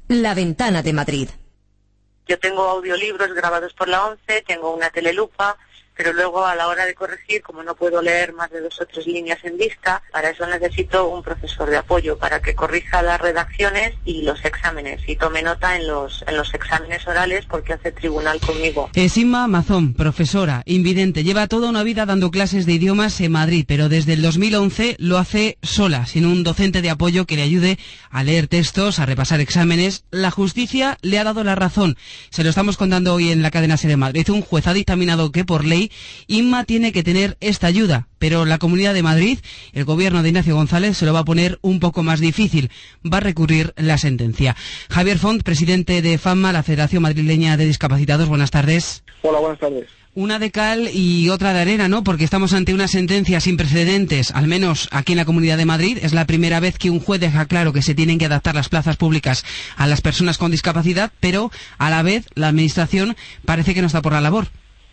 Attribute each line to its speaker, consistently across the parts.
Speaker 1: La Ventana de Madrid.
Speaker 2: Yo tengo audiolibros grabados por la ONCE, tengo una telelupa, pero luego a la hora de corregir, como no puedo leer más de 2 o 3 líneas en vista, para eso necesito un profesor de apoyo para que corrija las redacciones y los exámenes y tome nota en los exámenes orales porque hace tribunal conmigo.
Speaker 3: Es Inma Mazón, profesora, invidente. Lleva toda una vida dando clases de idiomas en Madrid, pero desde el 2011 lo hace sola, sin un docente de apoyo que le ayude a leer textos, a repasar exámenes. La justicia le ha dado la razón. Se lo estamos contando hoy en la cadena SER de Madrid. Un juez ha dictaminado que por ley Inma tiene que tener esta ayuda, pero la Comunidad de Madrid, el gobierno de Ignacio González, se lo va a poner un poco más difícil. Va a recurrir la sentencia. Javier Font, presidente de FAMA, la Federación Madrileña de Discapacitados. Buenas tardes.
Speaker 4: Hola, buenas tardes.
Speaker 3: Una de cal y otra de arena, ¿no? Porque estamos ante una sentencia sin precedentes, al menos aquí en la Comunidad de Madrid. Es la primera vez que un juez deja claro que se tienen que adaptar las plazas públicas a las personas con discapacidad, pero a la vez la Administración parece que no está por la labor.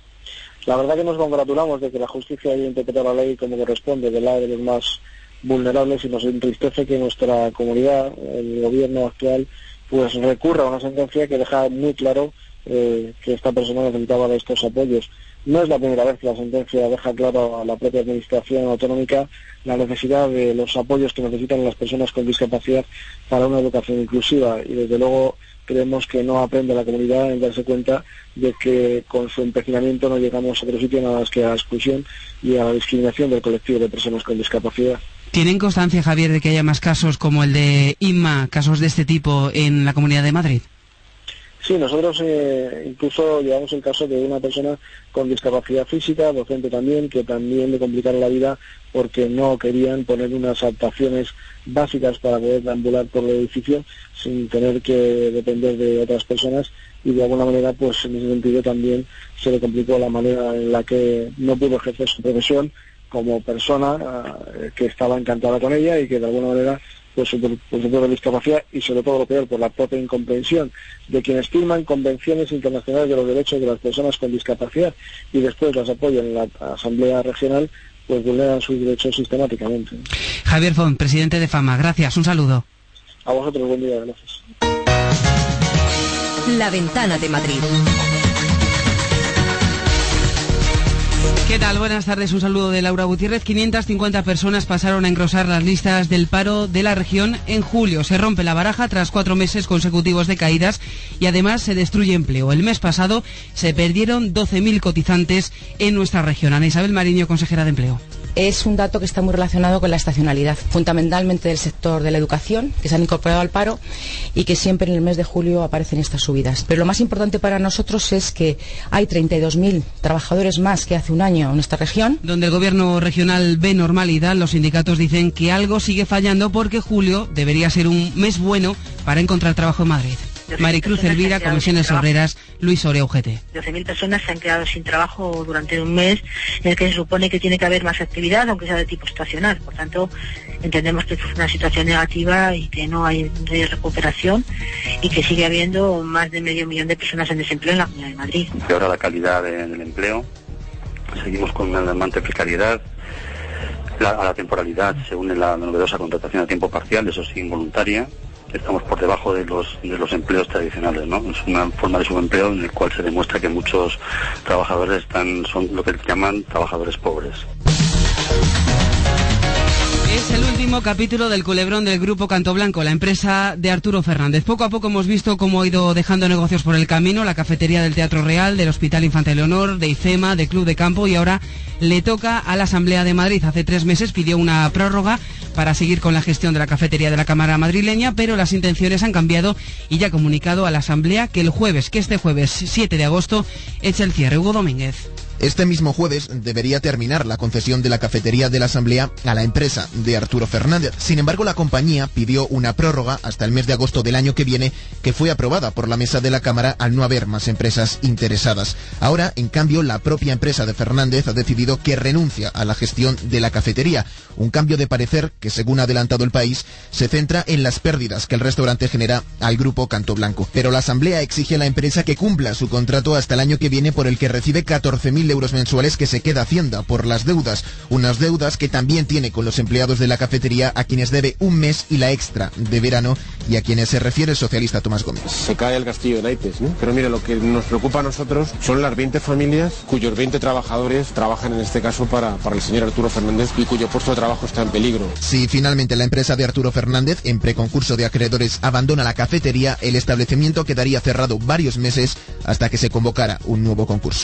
Speaker 4: La verdad que nos congratulamos de que la justicia haya interpretado la ley como corresponde del lado de los más vulnerables y nos entristece que nuestra comunidad, el gobierno actual, pues recurra a una sentencia que deja muy claro que esta persona necesitaba de estos apoyos. No es la primera vez que la sentencia deja claro a la propia administración autonómica la necesidad de los apoyos que necesitan las personas con discapacidad para una educación inclusiva y desde luego creemos que no aprende la comunidad en darse cuenta de que con su empecinamiento no llegamos a otro sitio nada más que a la exclusión y a la discriminación del colectivo de personas con discapacidad.
Speaker 3: ¿Tienen constancia, Javier, de que haya más casos como el de Inma, casos de este tipo en la Comunidad de Madrid?
Speaker 4: Sí, nosotros incluso llevamos el caso de una persona con discapacidad física, docente también, que también le complicaron la vida porque no querían poner unas adaptaciones básicas para poder deambular por el edificio sin tener que depender de otras personas y de alguna manera pues en ese sentido también se le complicó la manera en la que no pudo ejercer su profesión como persona que estaba encantada con ella y que de alguna manera pues por su propia discapacidad y sobre todo lo peor por la propia incomprensión de quienes firman convenciones internacionales de los derechos de las personas con discapacidad y después las apoyan en la Asamblea Regional, pues vulneran sus derechos sistemáticamente.
Speaker 3: Javier Font, presidente de FAMA, gracias, un saludo.
Speaker 4: A vosotros, buen día, gracias.
Speaker 1: La Ventana de Madrid.
Speaker 3: ¿Qué tal? Buenas tardes, un saludo de Laura Gutiérrez. 550 personas pasaron a engrosar las listas del paro de la región en julio. Se rompe la baraja tras 4 meses consecutivos de caídas y además se destruye empleo. El mes pasado se perdieron 12.000 cotizantes en nuestra región. Ana Isabel Mariño, consejera de Empleo.
Speaker 5: Es un dato que está muy relacionado con la estacionalidad, fundamentalmente del sector de la educación, que se han incorporado al paro y que siempre en el mes de julio aparecen estas subidas. Pero lo más importante para nosotros es que hay 32.000 trabajadores más que hace un año en esta región.
Speaker 3: Donde el gobierno regional ve normalidad, los sindicatos dicen que algo sigue fallando porque julio debería ser un mes bueno para encontrar trabajo en Madrid. Maricruz Elvira, Comisiones Obreras, Luis Orea, UGT.
Speaker 2: 12.000 personas se han quedado sin trabajo durante un mes en el que se supone que tiene que haber más actividad, aunque sea de tipo estacional. Por tanto, entendemos que es una situación negativa y que no hay recuperación y que sigue habiendo más de 500.000 de personas en desempleo en la Comunidad de Madrid.
Speaker 6: Empeora la calidad del empleo, seguimos con una alarmante precariedad. A la temporalidad se une la novedosa contratación a tiempo parcial, eso sí, involuntaria. Estamos por debajo de los empleos tradicionales, ¿no? Es una forma de subempleo en el cual se demuestra que muchos trabajadores son lo que llaman trabajadores pobres.
Speaker 3: Es el último capítulo del culebrón del Grupo Cantoblanco, la empresa de Arturo Fernández. Poco a poco hemos visto cómo ha ido dejando negocios por el camino, la cafetería del Teatro Real, del Hospital Infanta Leonor, de IFEMA, de Club de Campo, y ahora le toca a la Asamblea de Madrid. Hace 3 meses pidió una prórroga para seguir con la gestión de la cafetería de la Cámara madrileña, pero las intenciones han cambiado y ya ha comunicado a la Asamblea que este jueves 7 de agosto echa el cierre. Hugo Domínguez.
Speaker 7: Este mismo jueves debería terminar la concesión de la cafetería de la Asamblea a la empresa de Arturo Fernández. Sin embargo, la compañía pidió una prórroga hasta el mes de agosto del año que viene, que fue aprobada por la mesa de la Cámara al no haber más empresas interesadas. Ahora, en cambio, la propia empresa de Fernández ha decidido que renuncia a la gestión de la cafetería. Un cambio de parecer que, según ha adelantado El País, se centra en las pérdidas que el restaurante genera al Grupo Cantoblanco. Pero la Asamblea exige a la empresa que cumpla su contrato hasta el año que viene, por el que recibe 14.000 euros mensuales que se queda Hacienda por las deudas. Unas deudas que también tiene con los empleados de la cafetería, a quienes debe un mes y la extra de verano, y a quienes se refiere el socialista Tomás Gómez.
Speaker 8: Se cae el castillo de naipes, ¿no? Pero mire, lo que nos preocupa a nosotros son las 20 familias cuyos 20 trabajadores trabajan en este caso para el señor Arturo Fernández y cuyo puesto de trabajo está en peligro.
Speaker 7: Si finalmente la empresa de Arturo Fernández, en preconcurso de acreedores, abandona la cafetería, el establecimiento quedaría cerrado varios meses hasta que se convocara un nuevo concurso.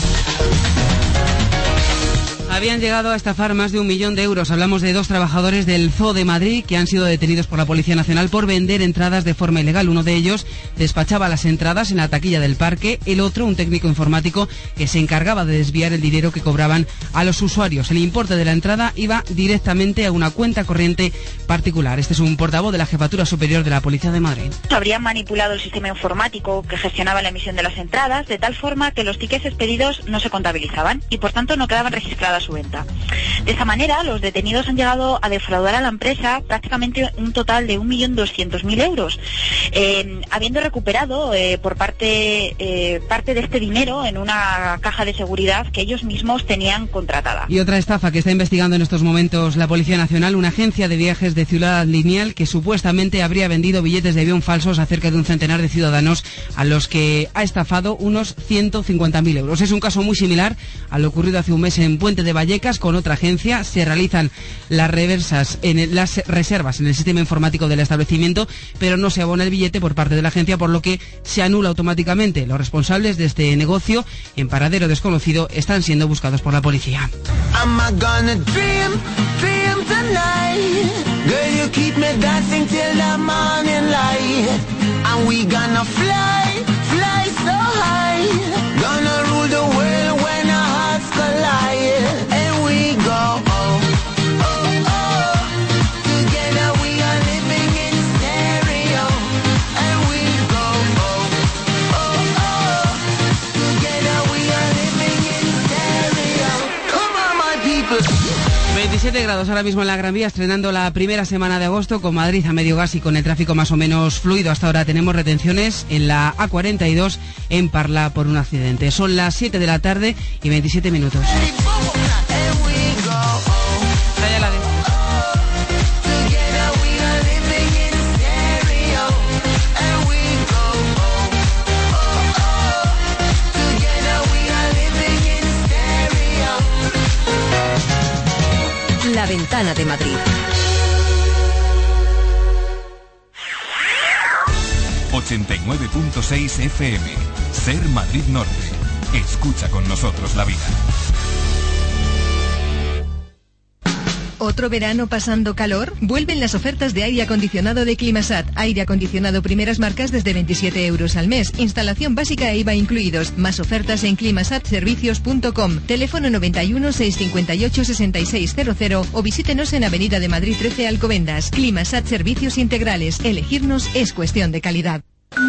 Speaker 3: Habían llegado a estafar más de 1 millón de euros. Hablamos de 2 trabajadores del Zoo de Madrid que han sido detenidos por la Policía Nacional por vender entradas de forma ilegal. Uno de ellos despachaba las entradas en la taquilla del parque, el otro, un técnico informático que se encargaba de desviar el dinero que cobraban a los usuarios. El importe de la entrada iba directamente a una cuenta corriente particular. Este es un portavoz de la Jefatura Superior de la Policía de Madrid.
Speaker 9: Habrían manipulado el sistema informático que gestionaba la emisión de las entradas de tal forma que los tickets expedidos no se contabilizaban y por tanto no quedaban registradas su venta. De esa manera, los detenidos han llegado a defraudar a la empresa prácticamente un total de 1.200.000 euros, habiendo recuperado por parte de este dinero en una caja de seguridad que ellos mismos tenían contratada.
Speaker 3: Y otra estafa que está investigando en estos momentos la Policía Nacional, una agencia de viajes de Ciudad Lineal que supuestamente habría vendido billetes de avión falsos a cerca de un centenar de ciudadanos a los que ha estafado unos 150.000 euros. Es un caso muy similar a lo ocurrido hace un mes en Puente de Vallecas con otra agencia. Se realizan las reservas en el sistema informático del establecimiento, pero no se abona el billete por parte de la agencia, por lo que se anula automáticamente. Los responsables de este negocio, en paradero desconocido, están siendo buscados por la policía. Grados ahora mismo en la Gran Vía, estrenando la primera semana de agosto con Madrid a medio gas y con el tráfico más o menos fluido. Hasta ahora tenemos retenciones en la A42 en Parla por un accidente. Son las 7 de la tarde y 27 minutos.
Speaker 1: La Ventana de Madrid.
Speaker 10: 89.6 FM. Ser Madrid Norte. Escucha con nosotros la vida.
Speaker 11: ¿Otro verano pasando calor? Vuelven las ofertas de aire acondicionado de Climasat. Aire acondicionado primeras marcas desde 27 euros al mes. Instalación básica e IVA incluidos. Más ofertas en climasatservicios.com. Teléfono 91 658 6600 o visítenos en Avenida de Madrid 13 Alcobendas. Climasat Servicios Integrales. Elegirnos es cuestión de calidad.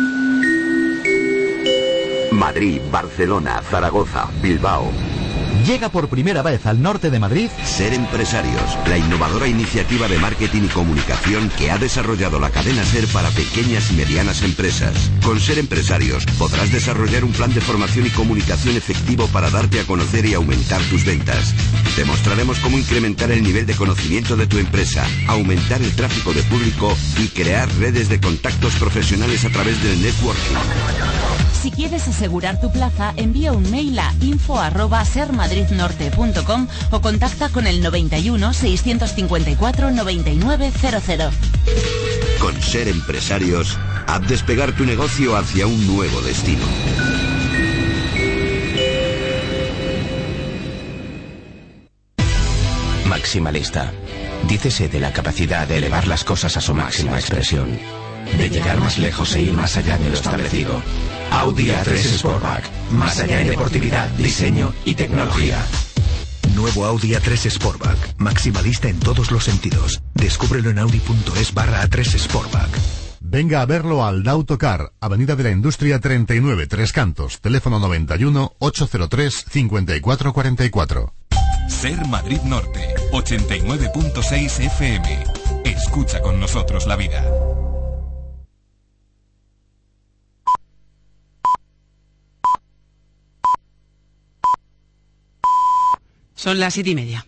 Speaker 12: Madrid, Barcelona, Zaragoza, Bilbao.
Speaker 13: Llega por primera vez al norte de Madrid
Speaker 12: Ser Empresarios, la innovadora iniciativa de marketing y comunicación que ha desarrollado la cadena SER para pequeñas y medianas empresas. Con Ser Empresarios podrás desarrollar un plan de formación y comunicación efectivo para darte a conocer y aumentar tus ventas. Te mostraremos cómo incrementar el nivel de conocimiento de tu empresa, aumentar el tráfico de público y crear redes de contactos profesionales a través del networking.
Speaker 14: Si quieres asegurar tu plaza, envía un mail a info@sermadridnorte.com o contacta con el 91 654 9900.
Speaker 12: Con Ser Empresarios, haz despegar tu negocio hacia un nuevo destino.
Speaker 15: Maximalista. Dícese de la capacidad de elevar las cosas a su máxima expresión, de llegar más lejos e ir más allá de lo establecido. Audi A3 Sportback, más allá en deportividad, diseño y tecnología.
Speaker 16: Nuevo Audi A3 Sportback, maximalista en todos los sentidos. Descúbrelo en audi.es/A3 Sportback.
Speaker 17: Venga a verlo al Dautocar, Avenida de la Industria 39, Tres Cantos, teléfono 91 803 5444.
Speaker 10: Ser Madrid Norte, 89.6 FM. Escucha con nosotros la vida.
Speaker 3: Son las 7:30.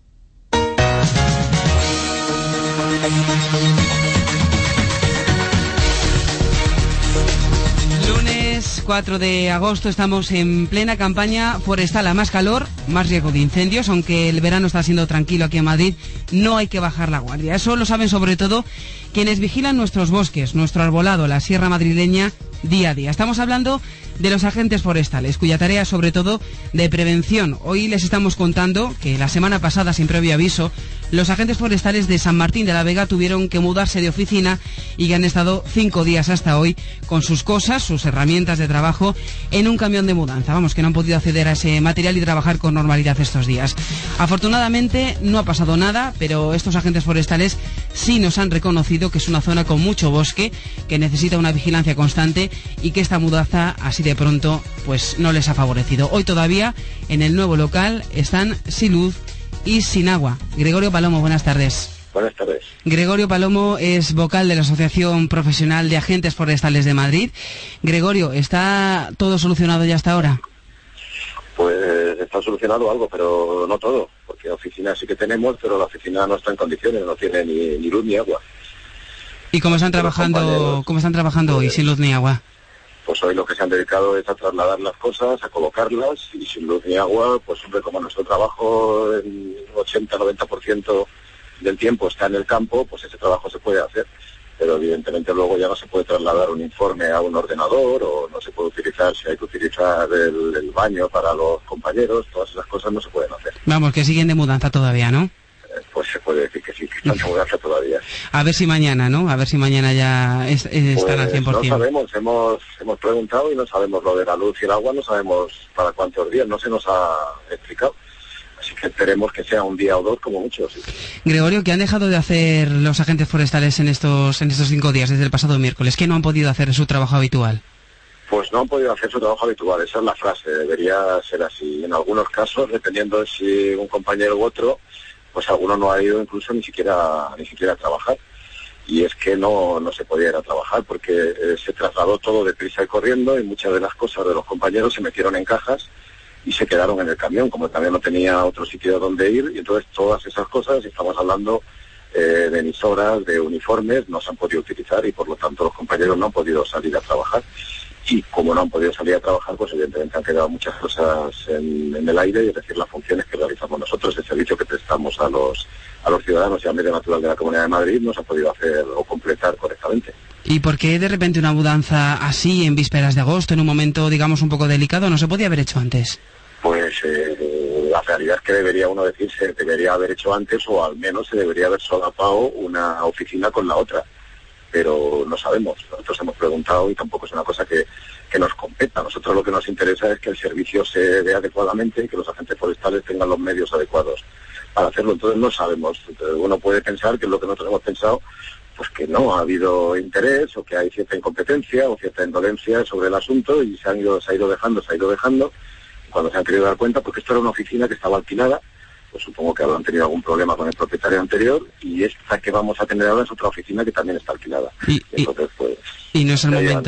Speaker 3: Lunes 4 de agosto, estamos en plena campaña forestal. A más calor, más riesgo de incendios. Aunque el verano está siendo tranquilo aquí en Madrid, no hay que bajar la guardia. Eso lo saben sobre todo quienes vigilan nuestros bosques, nuestro arbolado, la sierra madrileña, día a día. Estamos hablando de los agentes forestales, cuya tarea es sobre todo de prevención. Hoy les estamos contando que la semana pasada, sin previo aviso, los agentes forestales de San Martín de la Vega tuvieron que mudarse de oficina y que han estado 5 días hasta hoy con sus cosas, sus herramientas de trabajo, en un camión de mudanza. Vamos, que no han podido acceder a ese material y trabajar con normalidad estos días. Afortunadamente no ha pasado nada, pero estos agentes forestales sí nos han reconocido que es una zona con mucho bosque, que necesita una vigilancia constante y que esta mudanza así de pronto pues no les ha favorecido. Hoy todavía en el nuevo local están sin luz y sin agua. Gregorio Palomo, buenas tardes.
Speaker 18: Buenas tardes.
Speaker 3: Gregorio Palomo es vocal de la Asociación Profesional de Agentes Forestales de Madrid. Gregorio, ¿está todo solucionado ya hasta ahora?
Speaker 18: Pues está solucionado algo, pero no todo, porque oficina sí que tenemos, pero la oficina no está en condiciones, no tiene ni luz ni agua.
Speaker 3: ¿Y cómo están trabajando hoy sin luz ni agua?
Speaker 18: Pues hoy lo que se han dedicado es a trasladar las cosas, a colocarlas, y sin luz ni agua, pues hombre, como nuestro trabajo en 80-90% del tiempo está en el campo, pues ese trabajo se puede hacer. Pero evidentemente luego ya no se puede trasladar un informe a un ordenador, o no se puede utilizar, si hay que utilizar el baño para los compañeros, todas esas cosas no se pueden hacer.
Speaker 3: Vamos, que siguen de mudanza todavía, ¿no?
Speaker 18: Pues se puede decir que sí, que están de mudanza todavía.
Speaker 3: A ver si mañana, ¿no? A ver si mañana ya están al 100%.
Speaker 18: No sabemos, hemos preguntado y no sabemos lo de la luz y el agua, no sabemos para cuántos días, no se nos ha explicado. Así que esperemos que sea un día o dos como mucho. Sí.
Speaker 3: Gregorio, ¿qué han dejado de hacer los agentes forestales en estos 5 días, desde el pasado miércoles? ¿Qué no han podido hacer su trabajo habitual?
Speaker 18: Pues no han podido hacer su trabajo habitual, esa es la frase, debería ser así. En algunos casos, dependiendo de si un compañero u otro, pues alguno no ha ido incluso ni siquiera a trabajar. Y es que no se podía ir a trabajar porque se trasladó todo deprisa y corriendo, y muchas de las cosas de los compañeros se metieron en cajas y se quedaron en el camión, como el camión no tenía otro sitio donde ir, y entonces todas esas cosas, estamos hablando de emisoras, de uniformes, no se han podido utilizar, y por lo tanto los compañeros no han podido salir a trabajar. Y como no han podido salir a trabajar, pues evidentemente han quedado muchas cosas en el aire, y es decir, las funciones que realizamos nosotros, el servicio que prestamos a los ciudadanos y al medio natural de la Comunidad de Madrid, no se ha podido hacer o completar correctamente.
Speaker 3: ¿Y por qué de repente una mudanza así en vísperas de agosto, en un momento, digamos, un poco delicado? ¿No se podía haber hecho antes?
Speaker 18: Pues la realidad es que debería uno decir, se debería haber hecho antes, o al menos se debería haber solapado una oficina con la otra. Pero no sabemos, nosotros hemos preguntado y tampoco es una cosa que nos competa. A nosotros lo que nos interesa es que el servicio se dé adecuadamente y que los agentes forestales tengan los medios adecuados para hacerlo. Entonces no sabemos, uno puede pensar que es lo que nosotros hemos pensado, pues que no ha habido interés, o que hay cierta incompetencia o cierta indolencia sobre el asunto, y se ha ido dejando. Cuando se han querido dar cuenta, porque esto era una oficina que estaba alquilada, pues supongo que habrán tenido algún problema con el propietario anterior, y esta que vamos a tener ahora es otra oficina que también está alquilada. Entonces, pues,
Speaker 3: y no es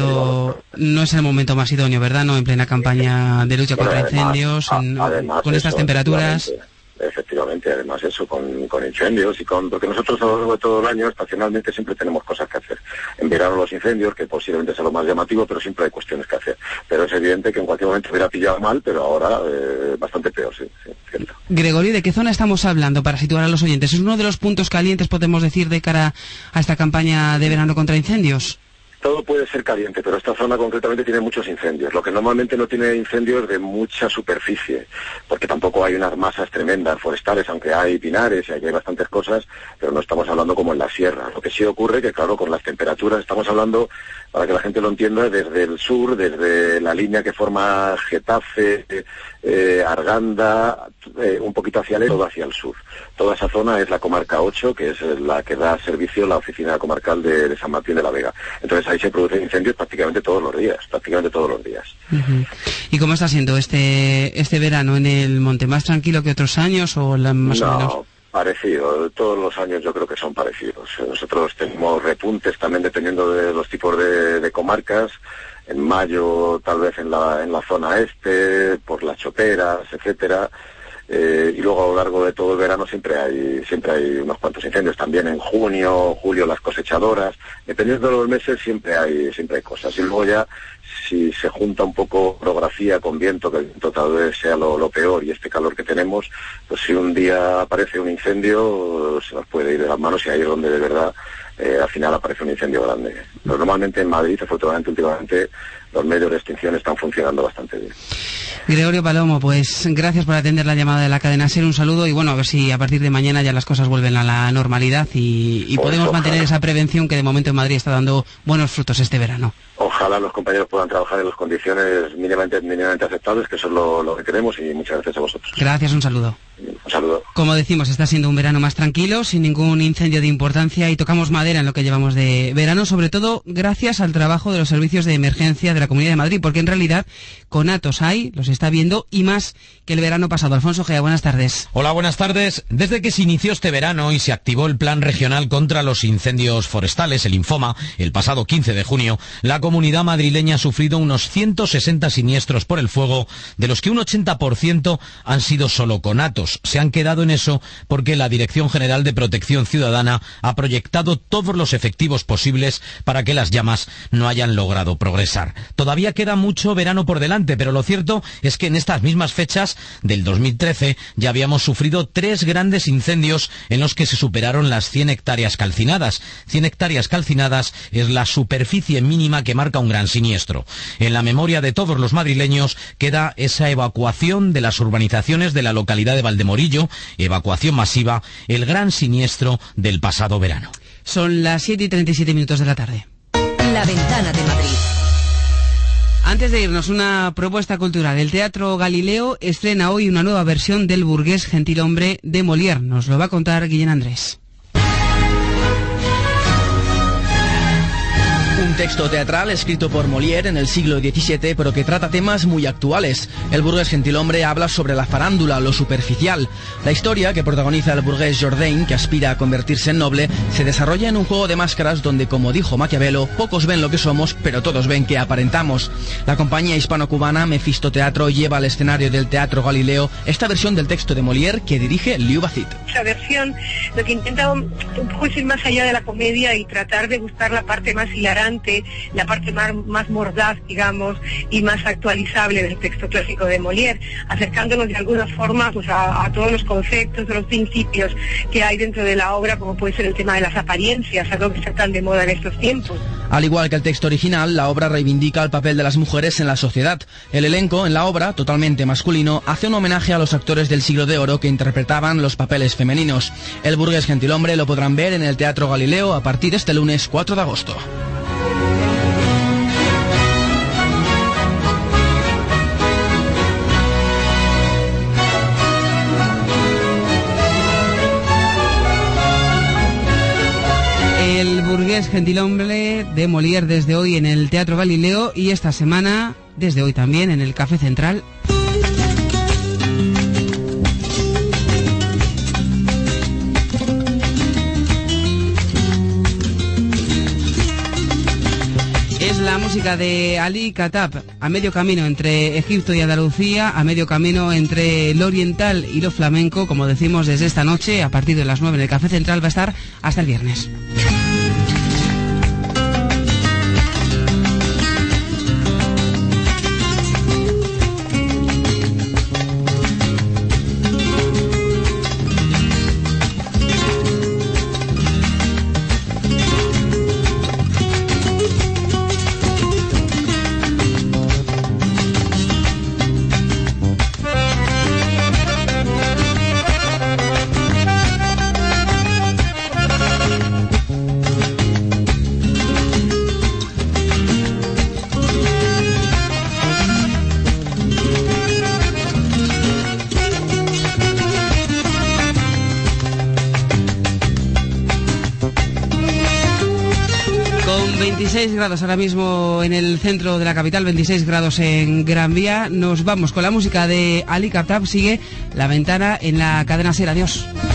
Speaker 3: el momento más idóneo, ¿verdad? No, en plena campaña de lucha contra incendios, con estas temperaturas.
Speaker 18: Efectivamente, además eso, con incendios porque nosotros a lo largo de todo el año estacionalmente siempre tenemos cosas que hacer. En verano los incendios, que posiblemente sea lo más llamativo, pero siempre hay cuestiones que hacer. Pero es evidente que en cualquier momento hubiera pillado mal, pero ahora bastante peor, sí, cierto.
Speaker 3: Gregorio, ¿de qué zona estamos hablando para situar a los oyentes? ¿Es uno de los puntos calientes, podemos decir, de cara a esta campaña de verano contra incendios?
Speaker 18: Todo puede ser caliente, pero esta zona concretamente tiene muchos incendios. Lo que normalmente no tiene incendios de mucha superficie, porque tampoco hay unas masas tremendas forestales, aunque hay pinares y hay bastantes cosas, pero no estamos hablando como en la sierra. Lo que sí ocurre que, claro, con las temperaturas estamos hablando, para que la gente lo entienda, desde el sur, desde la línea que forma Getafe, Arganda, un poquito hacia el este, todo hacia el sur. Toda esa zona es la comarca 8, que es la que da servicio a la oficina comarcal de San Martín de la Vega. Entonces ahí se producen incendios prácticamente todos los días.
Speaker 3: Uh-huh. ¿Y cómo está siendo este verano en el monte? ¿Más tranquilo que otros años o más o menos?
Speaker 18: Parecido, todos los años yo creo que son parecidos. Nosotros tenemos repuntes también dependiendo de los tipos de comarcas. En mayo tal vez en la zona este, por las choperas, etcétera. y luego a lo largo de todo el verano siempre hay unos cuantos incendios. También en junio, julio las cosechadoras, dependiendo de los meses siempre hay cosas. Y luego ya, si se junta un poco orografía con viento, que el viento tal vez sea lo peor, y este calor que tenemos, pues si un día aparece un incendio, se nos puede ir de las manos, y ahí es donde de verdad al final aparece un incendio grande. Pero normalmente en Madrid, afortunadamente, últimamente, los medios de extinción están funcionando bastante bien.
Speaker 3: Gregorio Palomo, pues gracias por atender la llamada de la cadena SER, un saludo, y bueno, a ver si a partir de mañana ya las cosas vuelven a la normalidad y pues podemos mantener esa prevención que de momento en Madrid está dando buenos frutos este verano.
Speaker 18: Ojalá los compañeros puedan trabajar en las condiciones mínimamente aceptables, que eso es lo que queremos, y muchas gracias a vosotros.
Speaker 3: Gracias, un saludo.
Speaker 18: Un saludo.
Speaker 3: Como decimos, está siendo un verano más tranquilo, sin ningún incendio de importancia, y tocamos madera en lo que llevamos de verano, sobre todo gracias al trabajo de los servicios de emergencia de la Comunidad de Madrid, porque en realidad conatos hay, los está viendo, y más que el verano pasado. Alfonso Gea, buenas tardes.
Speaker 19: Hola, buenas tardes. Desde que se inició este verano y se activó el Plan Regional contra los Incendios Forestales, el Infoma, el pasado 15 de junio, la comunidad madrileña ha sufrido unos 160 siniestros por el fuego, de los que un 80% han sido solo conatos. Se han quedado en eso porque la Dirección General de Protección Ciudadana ha proyectado todos los efectivos posibles para que las llamas no hayan logrado progresar. Todavía queda mucho verano por delante, pero lo cierto es que en estas mismas fechas del 2013 ya habíamos sufrido 3 grandes incendios en los que se superaron las 100 hectáreas calcinadas. 100 hectáreas calcinadas es la superficie mínima que marca un gran siniestro. En la memoria de todos los madrileños queda esa evacuación de las urbanizaciones de la localidad de Valdemorillo, evacuación masiva, el gran siniestro del pasado verano.
Speaker 3: Son las 7:37 de la tarde.
Speaker 1: La Ventana de Madrid.
Speaker 3: Antes de irnos, una propuesta cultural. El Teatro Galileo estrena hoy una nueva versión del burgués gentilhombre de Molière. Nos lo va a contar Guillén Andrés.
Speaker 20: Un texto teatral escrito por Molière en el siglo XVII, pero que trata temas muy actuales. El burgués gentilhombre habla sobre la farándula, lo superficial. La historia, que protagoniza el burgués Jourdain, que aspira a convertirse en noble, se desarrolla en un juego de máscaras donde, como dijo Maquiavelo, pocos ven lo que somos, pero todos ven que aparentamos. La compañía hispano-cubana Mephisto Teatro lleva al escenario del Teatro Galileo esta versión del texto de Molière que dirige Liu Bacit.
Speaker 21: Esa versión lo que intenta un poco es ir más allá de la comedia y tratar de buscar la parte más hilarante, la parte más mordaz, digamos, y más actualizable del texto clásico de Molière, acercándonos de alguna forma pues a todos los conceptos, los principios que hay dentro de la obra, como puede ser el tema de las apariencias, algo que está tan de moda en estos tiempos.
Speaker 20: Al igual que el texto original, la obra reivindica el papel de las mujeres en la sociedad. El elenco en la obra, totalmente masculino, hace un homenaje a los actores del siglo de oro que interpretaban los papeles femeninos. El burgués gentilhombre lo podrán ver en el Teatro Galileo a partir de este lunes 4 de agosto.
Speaker 3: El burgués gentilhombre de Molière desde hoy en el Teatro Galileo, y esta semana, desde hoy también, en el Café Central. Es la música de Ali Khattab, a medio camino entre Egipto y Andalucía, a medio camino entre lo oriental y lo flamenco, como decimos desde esta noche, a partir de las 9 en el Café Central, va a estar hasta el viernes. Con 26 grados ahora mismo en el centro de la capital, 26 grados en Gran Vía. Nos vamos con la música de Ali Khattab. Sigue La Ventana en la cadena SER. Adiós.